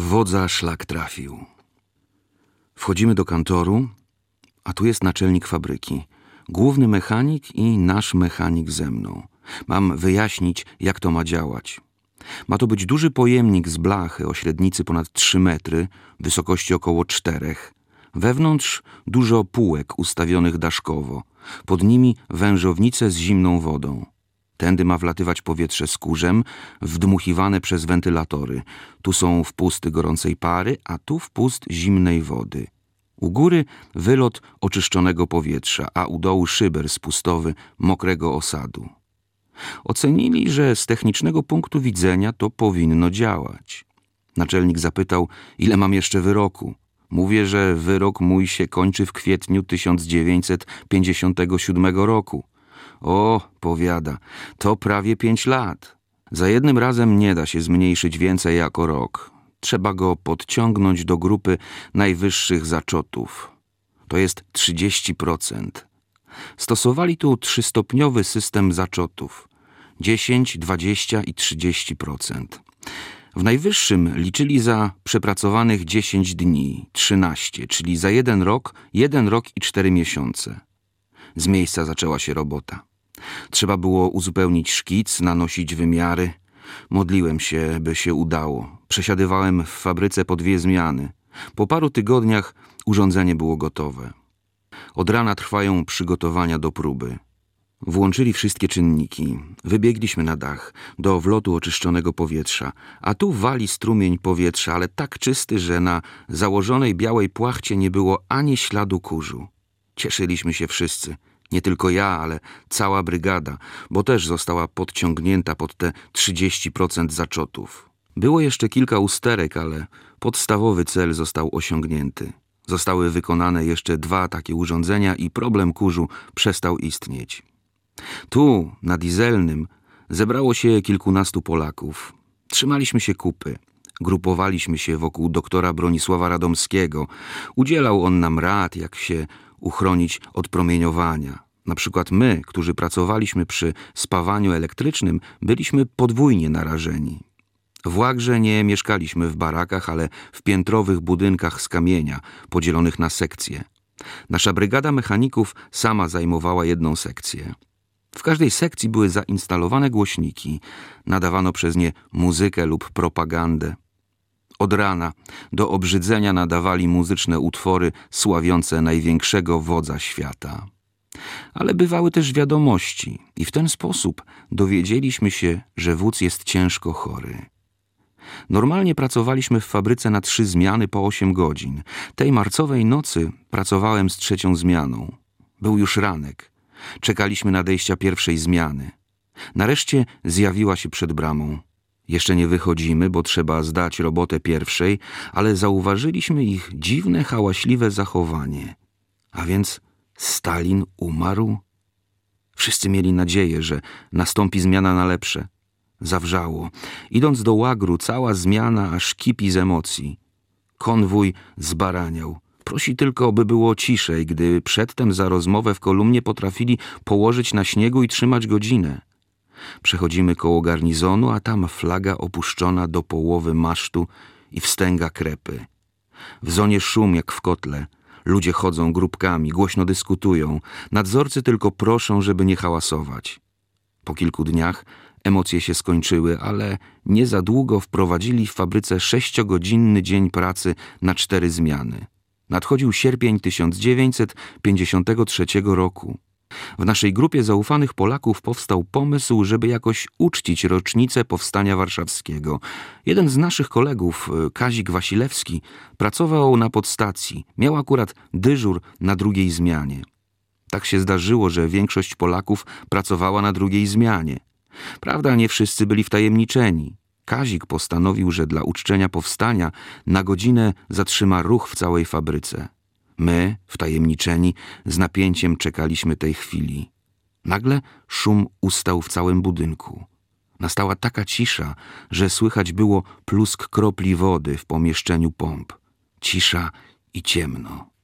Wodza szlak trafił. Wchodzimy do kantoru, a tu jest naczelnik fabryki, główny mechanik i nasz mechanik ze mną. Mam wyjaśnić, jak to ma działać. Ma to być duży pojemnik z blachy o średnicy ponad 3 metry, wysokości około 4. Wewnątrz dużo półek ustawionych daszkowo. Pod nimi wężownice z zimną wodą. Tędy ma wlatywać powietrze z kurzem, wdmuchiwane przez wentylatory. Tu są wpusty gorącej pary, a tu wpust zimnej wody. U góry wylot oczyszczonego powietrza, a u dołu szyber spustowy mokrego osadu. Ocenili, że z technicznego punktu widzenia to powinno działać. Naczelnik zapytał, ile mam jeszcze wyroku. Mówię, że wyrok mój się kończy w kwietniu 1957 roku. O, powiada, to prawie 5 lat. Za jednym razem nie da się zmniejszyć więcej jako rok. Trzeba go podciągnąć do grupy najwyższych zaczotów. To jest 30%. Stosowali tu 3-stopniowy system zaczotów. 10, 20 i 30%. W najwyższym liczyli za przepracowanych 10 dni, 13, czyli za 1 rok i 4 miesiące. Z miejsca zaczęła się robota. Trzeba było uzupełnić szkic, nanosić wymiary. Modliłem się, by się udało. Przesiadywałem w fabryce po 2 zmiany. Po paru tygodniach urządzenie było gotowe. Od rana trwają przygotowania do próby. Włączyli wszystkie czynniki. Wybiegliśmy na dach, do wlotu oczyszczonego powietrza. A tu wali strumień powietrza, ale tak czysty, że na założonej białej płachcie nie było ani śladu kurzu. Cieszyliśmy się wszyscy. Nie tylko ja, ale cała brygada, bo też została podciągnięta pod te 30% zaczotów. Było jeszcze kilka usterek, ale podstawowy cel został osiągnięty. Zostały wykonane jeszcze 2 takie urządzenia i problem kurzu przestał istnieć. Tu, na Dieselnym, zebrało się kilkunastu Polaków. Trzymaliśmy się kupy. Grupowaliśmy się wokół doktora Bronisława Radomskiego. Udzielał on nam rad, jak się uchronić od promieniowania. Na przykład my, którzy pracowaliśmy przy spawaniu elektrycznym, byliśmy podwójnie narażeni. W Łagrze nie mieszkaliśmy w barakach, ale w piętrowych budynkach z kamienia, podzielonych na sekcje. Nasza brygada mechaników sama zajmowała jedną sekcję. W każdej sekcji były zainstalowane głośniki. Nadawano przez nie muzykę lub propagandę. Od rana do obrzydzenia nadawali muzyczne utwory sławiące największego wodza świata. Ale bywały też wiadomości i w ten sposób dowiedzieliśmy się, że wódz jest ciężko chory. Normalnie pracowaliśmy w fabryce na 3 zmiany po 8 godzin. Tej marcowej nocy pracowałem z 3. zmianą. Był już ranek. Czekaliśmy nadejścia pierwszej zmiany. Nareszcie zjawiła się przed bramą. Jeszcze nie wychodzimy, bo trzeba zdać robotę pierwszej, ale zauważyliśmy ich dziwne, hałaśliwe zachowanie. A więc Stalin umarł? Wszyscy mieli nadzieję, że nastąpi zmiana na lepsze. Zawrzało. Idąc do Łagru, cała zmiana aż kipi z emocji. Konwój zbaraniał. Prosi tylko, by było ciszej, gdy przedtem za rozmowę w kolumnie potrafili położyć na śniegu i trzymać godzinę. Przechodzimy koło garnizonu, a tam flaga opuszczona do połowy masztu i wstęga krepy. W zonie szum jak w kotle. Ludzie chodzą grupkami, głośno dyskutują. Nadzorcy tylko proszą, żeby nie hałasować. Po kilku dniach emocje się skończyły, ale nie za długo wprowadzili w fabryce 6-godzinny dzień pracy na 4 zmiany. Nadchodził sierpień 1953 roku. W naszej grupie zaufanych Polaków powstał pomysł, żeby jakoś uczcić rocznicę Powstania Warszawskiego. Jeden z naszych kolegów, Kazik Wasilewski, pracował na podstacji. Miał akurat dyżur na 2. zmianie. Tak się zdarzyło, że większość Polaków pracowała na 2. zmianie. Prawda, nie wszyscy byli wtajemniczeni. Kazik postanowił, że dla uczczenia powstania na godzinę zatrzyma ruch w całej fabryce. My, wtajemniczeni, z napięciem czekaliśmy tej chwili. Nagle szum ustał w całym budynku. Nastała taka cisza, że słychać było plusk kropli wody w pomieszczeniu pomp. Cisza i ciemno.